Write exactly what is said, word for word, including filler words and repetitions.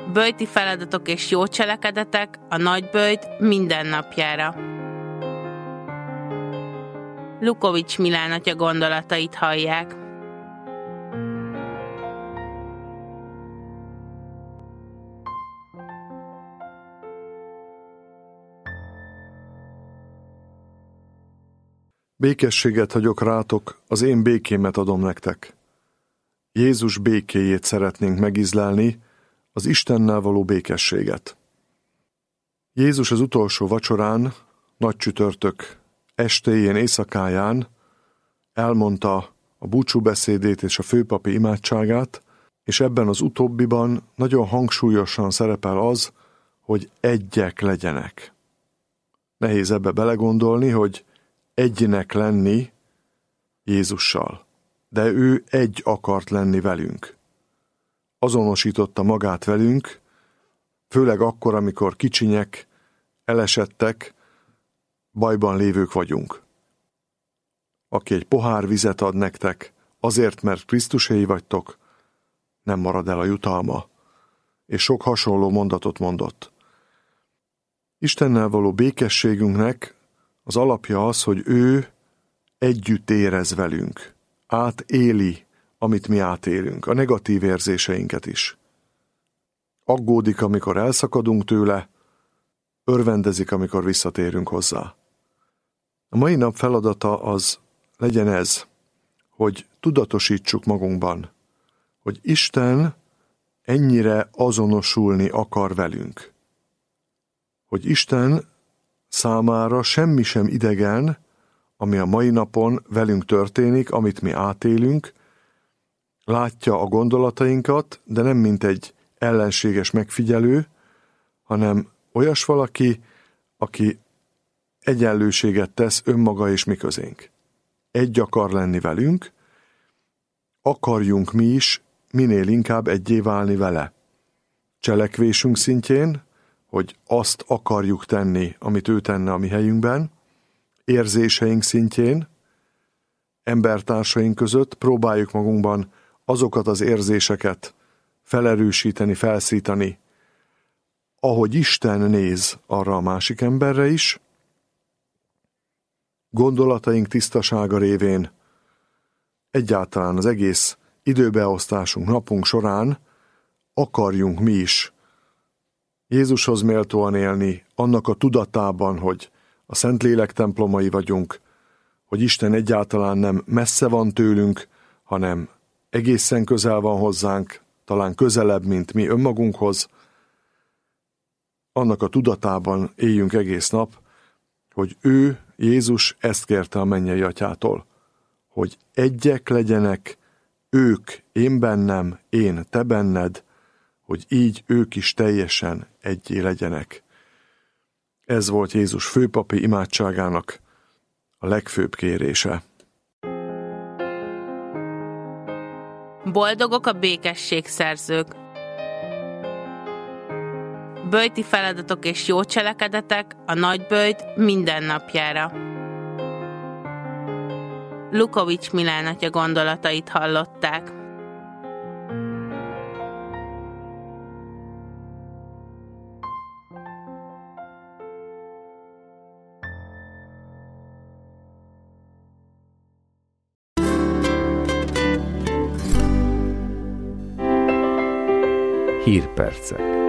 Böjti feladatok és jó cselekedetek a nagyböjt mindennapjára. Lukovics Milán atya gondolatait hallják. Békességet hagyok rátok, az én békémet adom nektek. Jézus békéjét szeretnénk megizlelni, az Istennel való békességet. Jézus az utolsó vacsorán, nagy csütörtök estéjén, éjszakáján elmondta a búcsúbeszédét és a főpapi imádságát, és ebben az utóbbiban nagyon hangsúlyosan szerepel az, hogy egyek legyenek. Nehéz ebbe belegondolni, hogy egynek lenni Jézussal, de ő egy akart lenni velünk. Azonosította magát velünk, főleg akkor, amikor kicsinyek, elesettek, bajban lévők vagyunk. Aki egy pohár vizet ad nektek, azért, mert Krisztuséi vagytok, nem marad el a jutalma, és sok hasonló mondatot mondott. Istennel való békességünknek az alapja az, hogy ő együtt érez velünk, átéli, amit mi átélünk, a negatív érzéseinket is. Aggódik, amikor elszakadunk tőle, örvendezik, amikor visszatérünk hozzá. A mai nap feladata az legyen ez, hogy tudatosítsuk magunkban, hogy Isten ennyire azonosulni akar velünk. Hogy Isten számára semmi sem idegen, ami a mai napon velünk történik, amit mi átélünk, látja a gondolatainkat, de nem mint egy ellenséges megfigyelő, hanem olyas valaki, aki egyenlőséget tesz önmaga és mi közénk. Egy akar lenni velünk, akarjunk mi is minél inkább egyé válni vele. Cselekvésünk szintjén, hogy azt akarjuk tenni, amit ő tenne a mi helyünkben, érzéseink szintjén, embertársaink között próbáljuk magunkban azokat az érzéseket felerősíteni, felszítani, ahogy Isten néz arra a másik emberre is, gondolataink tisztasága révén, egyáltalán az egész időbeosztásunk, napunk során akarjunk mi is Jézushoz méltóan élni, annak a tudatában, hogy a Szentlélek templomai vagyunk, hogy Isten egyáltalán nem messze van tőlünk, hanem egészen közel van hozzánk, talán közelebb, mint mi önmagunkhoz. Annak a tudatában éljünk egész nap, hogy ő, Jézus ezt kérte a mennyei atyától, hogy egyek legyenek, ők, én bennem, én, te benned, hogy így ők is teljesen egyé legyenek. Ez volt Jézus főpapi imádságának a legfőbb kérése. Boldogok a békességszerzők. Böjti feladatok és jó cselekedetek a nagyböjt mindennapjára. Lukovics Milán atya gondolatait hallották. Hírpercek.